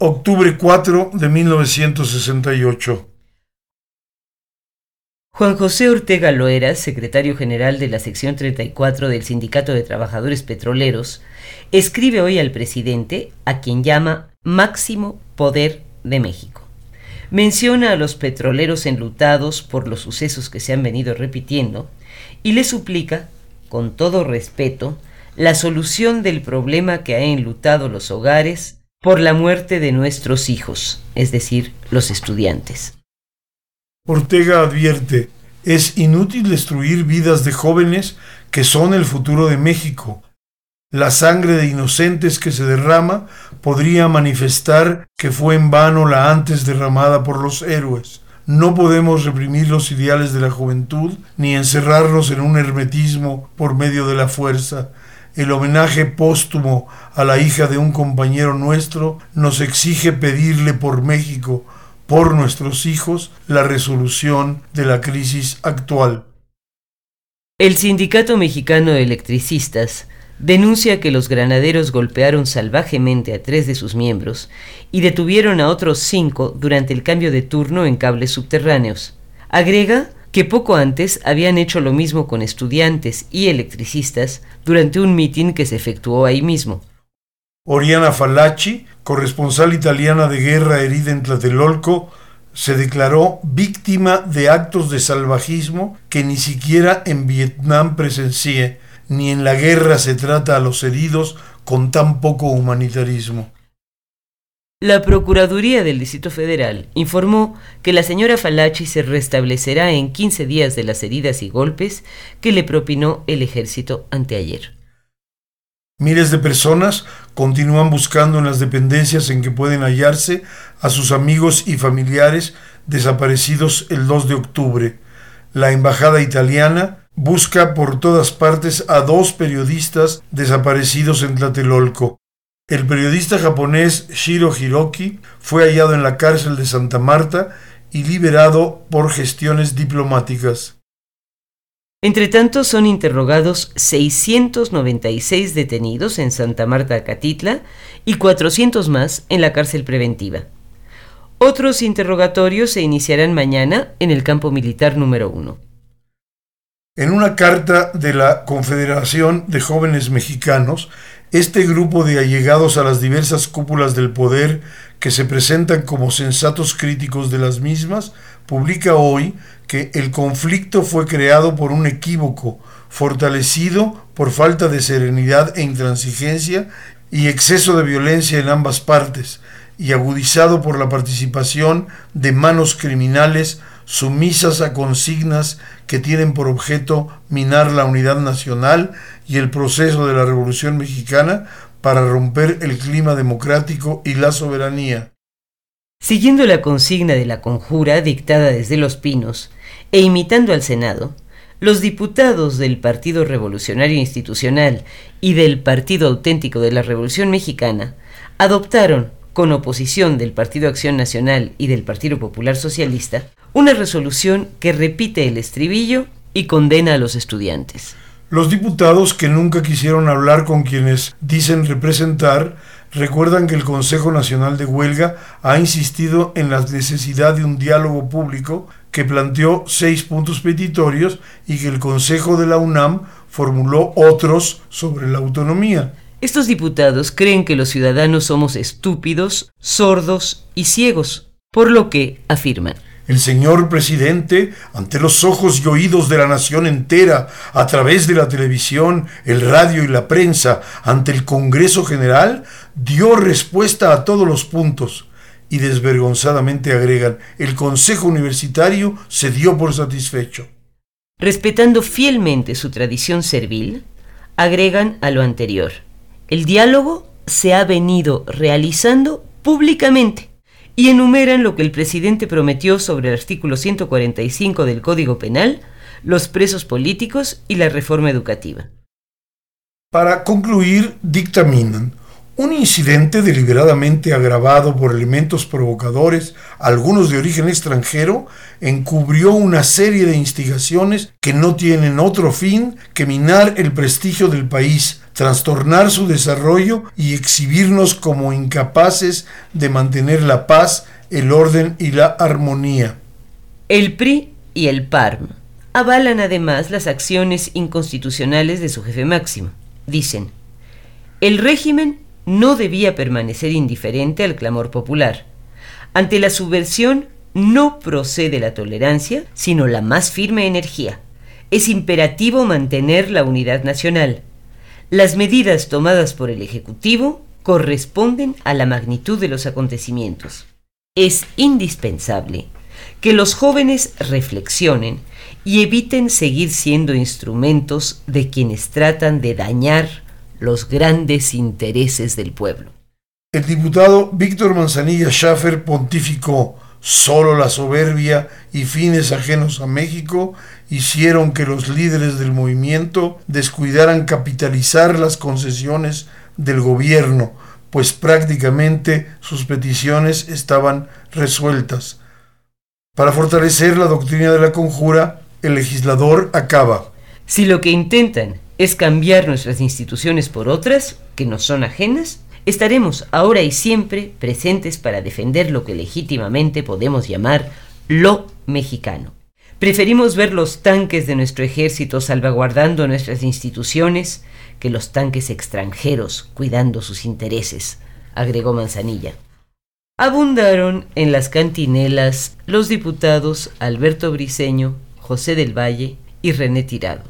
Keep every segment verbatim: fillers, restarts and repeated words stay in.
octubre cuatro de mil novecientos sesenta y ocho. Juan José Ortega Loera, secretario general de la sección treinta y cuatro del Sindicato de Trabajadores Petroleros, escribe hoy al presidente, a quien llama máximo poder de México. Menciona a los petroleros enlutados por los sucesos que se han venido repitiendo y le suplica, con todo respeto, la solución del problema que ha enlutado los hogares por la muerte de nuestros hijos, es decir, los estudiantes. Ortega advierte, es inútil destruir vidas de jóvenes que son el futuro de México. La sangre de inocentes que se derrama podría manifestar que fue en vano la antes derramada por los héroes. No podemos reprimir los ideales de la juventud ni encerrarlos en un hermetismo por medio de la fuerza. El homenaje póstumo a la hija de un compañero nuestro nos exige pedirle por México, por nuestros hijos, la resolución de la crisis actual. El Sindicato Mexicano de Electricistas denuncia que los granaderos golpearon salvajemente a tres de sus miembros y detuvieron a otros cinco durante el cambio de turno en cables subterráneos. Agrega que poco antes habían hecho lo mismo con estudiantes y electricistas durante un mitin que se efectuó ahí mismo. Oriana Fallaci, corresponsal italiana de guerra herida en Tlatelolco, se declaró víctima de actos de salvajismo que ni siquiera en Vietnam presencié, ni en la guerra se trata a los heridos con tan poco humanitarismo. La Procuraduría del Distrito Federal informó que la señora Fallaci se restablecerá en quince días de las heridas y golpes que le propinó el ejército anteayer. Miles de personas continúan buscando en las dependencias en que pueden hallarse a sus amigos y familiares desaparecidos el dos de octubre. La embajada italiana busca por todas partes a dos periodistas desaparecidos en Tlatelolco. El periodista japonés Shiro Hiroki fue hallado en la cárcel de Santa Marta y liberado por gestiones diplomáticas. Entre tanto, son interrogados seiscientos noventa y seis detenidos en Santa Marta, Acatitla, y cuatrocientos más en la cárcel preventiva. Otros interrogatorios se iniciarán mañana en el campo militar número uno. En una carta de la Confederación de Jóvenes Mexicanos, este grupo de allegados a las diversas cúpulas del poder que se presentan como sensatos críticos de las mismas, publica hoy que el conflicto fue creado por un equívoco, fortalecido por falta de serenidad e intransigencia y exceso de violencia en ambas partes, y agudizado por la participación de manos criminales sumisas a consignas que tienen por objeto minar la unidad nacional y el proceso de la Revolución Mexicana para romper el clima democrático y la soberanía. Siguiendo la consigna de la conjura dictada desde Los Pinos e imitando al Senado, los diputados del Partido Revolucionario Institucional y del Partido Auténtico de la Revolución Mexicana adoptaron, con oposición del Partido Acción Nacional y del Partido Popular Socialista, una resolución que repite el estribillo y condena a los estudiantes. Los diputados que nunca quisieron hablar con quienes dicen representar recuerdan que el Consejo Nacional de Huelga ha insistido en la necesidad de un diálogo público que planteó seis puntos petitorios y que el Consejo de la UNAM formuló otros sobre la autonomía. Estos diputados creen que los ciudadanos somos estúpidos, sordos y ciegos, por lo que afirman: el señor presidente, ante los ojos y oídos de la nación entera, a través de la televisión, el radio y la prensa, ante el Congreso General, dio respuesta a todos los puntos. Y desvergonzadamente agregan, el Consejo Universitario se dio por satisfecho. Respetando fielmente su tradición servil, agregan a lo anterior: el diálogo se ha venido realizando públicamente, y enumeran lo que el presidente prometió sobre el artículo ciento cuarenta y cinco del Código Penal, los presos políticos y la reforma educativa. Para concluir, dictaminan: Un incidente deliberadamente agravado por elementos provocadores, algunos de origen extranjero, encubrió una serie de instigaciones que no tienen otro fin que minar el prestigio del país, trastornar su desarrollo y exhibirnos como incapaces de mantener la paz, el orden y la armonía. El P R I y el P A R M avalan además las acciones inconstitucionales de su jefe máximo. Dicen: el régimen no debía permanecer indiferente al clamor popular. Ante la subversión no procede la tolerancia, sino la más firme energía. Es imperativo mantener la unidad nacional. Las medidas tomadas por el Ejecutivo corresponden a la magnitud de los acontecimientos. Es indispensable que los jóvenes reflexionen y eviten seguir siendo instrumentos de quienes tratan de dañar los grandes intereses del pueblo. El diputado Víctor Manzanilla Schaffer pontificó: solo la soberbia y fines ajenos a México hicieron que los líderes del movimiento descuidaran capitalizar las concesiones del gobierno, pues prácticamente sus peticiones estaban resueltas. Para fortalecer la doctrina de la conjura, el legislador acaba: si lo que intentan es cambiar nuestras instituciones por otras que nos son ajenas, estaremos ahora y siempre presentes para defender lo que legítimamente podemos llamar lo mexicano. Preferimos ver los tanques de nuestro ejército salvaguardando nuestras instituciones que los tanques extranjeros cuidando sus intereses, agregó Manzanilla. Abundaron en las cantinelas los diputados Alberto Briceño, José del Valle y René Tirado.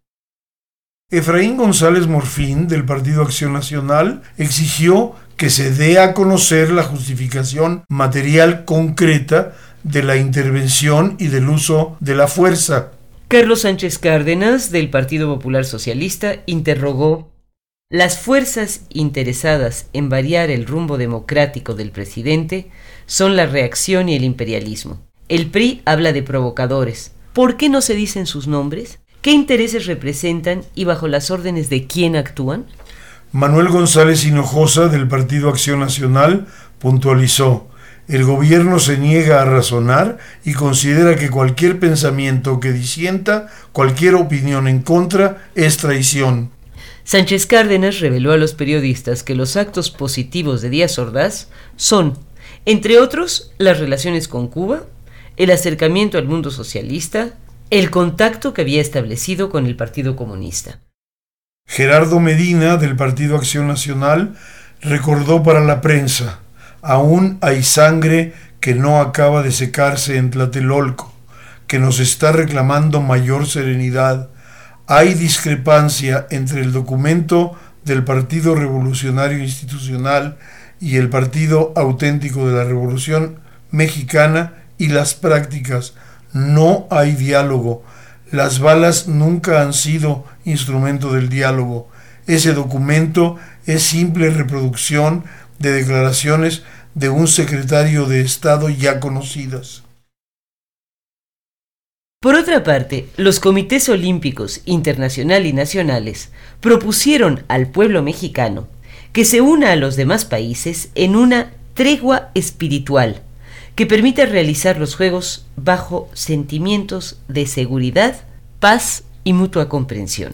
Efraín González Morfín, del Partido Acción Nacional, exigió que se dé a conocer la justificación material concreta de la intervención y del uso de la fuerza. Carlos Sánchez Cárdenas, del Partido Popular Socialista, interrogó: las fuerzas interesadas en variar el rumbo democrático del presidente son la reacción y el imperialismo. El P R I habla de provocadores. ¿Por qué no se dicen sus nombres? ¿Qué intereses representan y bajo las órdenes de quién actúan? Manuel González Hinojosa, del Partido Acción Nacional, puntualizó: el gobierno se niega a razonar y considera que cualquier pensamiento que disienta, cualquier opinión en contra, es traición. Sánchez Cárdenas reveló a los periodistas que los actos positivos de Díaz Ordaz son, entre otros, las relaciones con Cuba, el acercamiento al mundo socialista, el contacto que había establecido con el Partido Comunista. Gerardo Medina, del Partido Acción Nacional, recordó para la prensa: aún hay sangre que no acaba de secarse en Tlatelolco, que nos está reclamando mayor serenidad. Hay discrepancia entre el documento del Partido Revolucionario Institucional y el Partido Auténtico de la Revolución Mexicana y las prácticas. No hay diálogo. Las balas nunca han sido instrumento del diálogo. Ese documento es simple reproducción de declaraciones de un secretario de Estado ya conocidas. Por otra parte, los comités olímpicos internacional y nacionales propusieron al pueblo mexicano que se una a los demás países en una tregua espiritual que permita realizar los Juegos bajo sentimientos de seguridad, paz y mutua comprensión.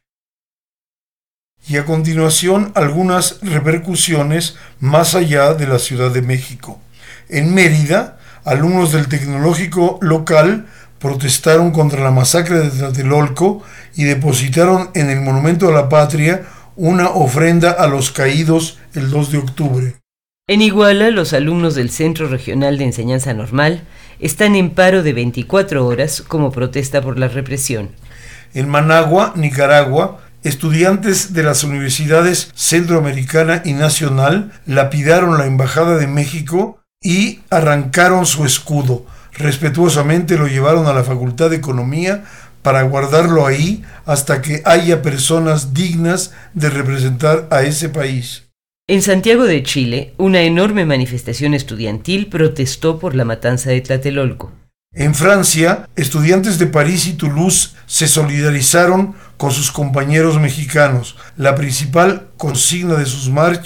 Y a continuación, algunas repercusiones más allá de la Ciudad de México. En Mérida, alumnos del tecnológico local protestaron contra la masacre de Tlatelolco y depositaron en el Monumento a la Patria una ofrenda a los caídos el dos de octubre. En Iguala, los alumnos del Centro Regional de Enseñanza Normal están en paro de veinticuatro horas como protesta por la represión. En Managua, Nicaragua, estudiantes de las universidades Centroamericana y Nacional lapidaron la Embajada de México y arrancaron su escudo. Respetuosamente lo llevaron a la Facultad de Economía para guardarlo ahí hasta que haya personas dignas de representar a ese país. En Santiago de Chile, una enorme manifestación estudiantil protestó por la matanza de Tlatelolco. En Francia, estudiantes de París y Toulouse se solidarizaron con sus compañeros mexicanos. La principal consigna de sus marchas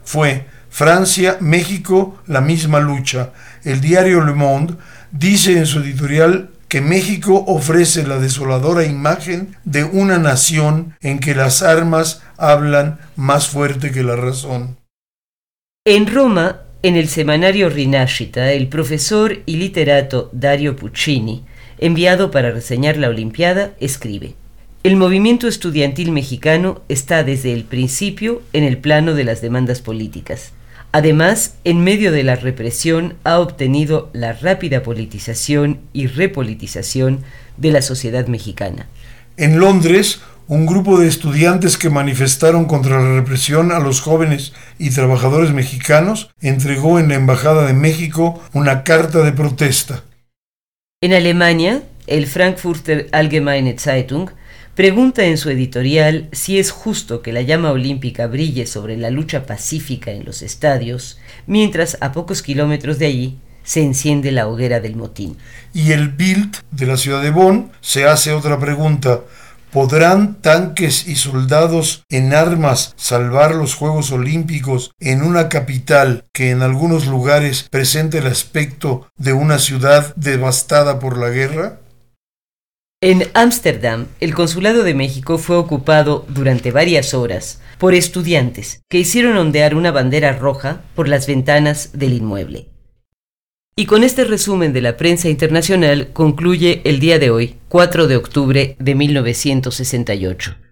fue Francia, México, la misma lucha. El diario Le Monde dice en su editorial que México ofrece la desoladora imagen de una nación en que las armas hablan más fuerte que la razón. En Roma, en el semanario Rinascita, el profesor y literato Dario Puccini, enviado para reseñar la Olimpiada, escribe: el movimiento estudiantil mexicano está desde el principio en el plano de las demandas políticas. Además, en medio de la represión ha obtenido la rápida politización y repolitización de la sociedad mexicana. En Londres, un grupo de estudiantes que manifestaron contra la represión a los jóvenes y trabajadores mexicanos entregó en la Embajada de México una carta de protesta. En Alemania, el Frankfurter Allgemeine Zeitung pregunta en su editorial si es justo que la llama olímpica brille sobre la lucha pacífica en los estadios, mientras a pocos kilómetros de allí se enciende la hoguera del motín. Y el Bild de la ciudad de Bonn se hace otra pregunta: ¿podrán tanques y soldados en armas salvar los Juegos Olímpicos en una capital que en algunos lugares presenta el aspecto de una ciudad devastada por la guerra? En Ámsterdam, el Consulado de México fue ocupado durante varias horas por estudiantes que hicieron ondear una bandera roja por las ventanas del inmueble. Y con este resumen de la prensa internacional concluye el día de hoy, cuatro de octubre de mil novecientos sesenta y ocho.